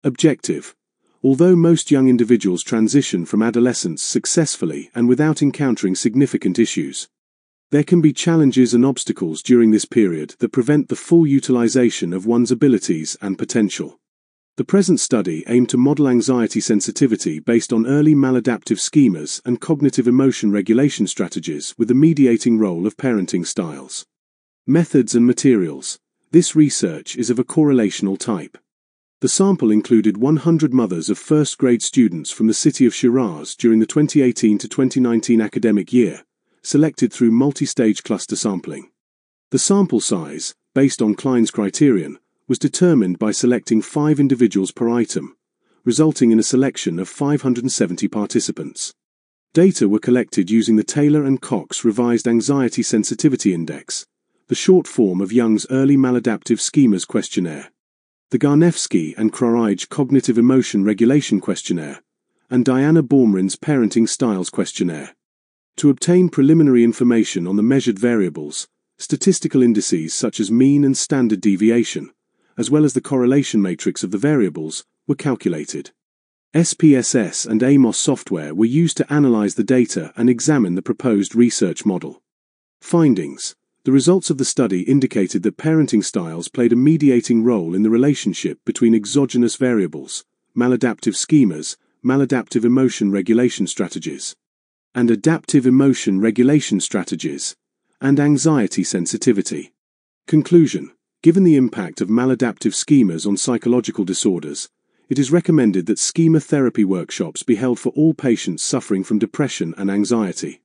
Objective. Although most young individuals transition from adolescence successfully and without encountering significant issues, there can be challenges and obstacles during this period that prevent the full utilization of one's abilities and potential. The present study aimed to model anxiety sensitivity based on early maladaptive schemas and cognitive emotion regulation strategies with the mediating role of parenting styles. Methods and materials. This research is of a correlational type. The sample included 100 mothers of first-grade students from the city of Shiraz during the 2018 to 2019 academic year, selected through multi-stage cluster sampling. The sample size, based on Klein's criterion, was determined by selecting 5 individuals per item, resulting in a selection of 570 participants. Data were collected using the Taylor and Cox Revised Anxiety Sensitivity Index, the short form of Young's Early Maladaptive Schemas Questionnaire, the Garnevsky and Krarige Cognitive Emotion Regulation Questionnaire, and Diana Baumrin's Parenting Styles Questionnaire. To obtain preliminary information on the measured variables, statistical indices such as mean and standard deviation, as well as the correlation matrix of the variables, were calculated. SPSS and AMOS software were used to analyze the data and examine the proposed research model. Findings. The results of the study indicated that parenting styles played a mediating role in the relationship between exogenous variables, maladaptive schemas, maladaptive emotion regulation strategies, and adaptive emotion regulation strategies, and anxiety sensitivity. Conclusion. Given the impact of maladaptive schemas on psychological disorders, it is recommended that schema therapy workshops be held for all patients suffering from depression and anxiety.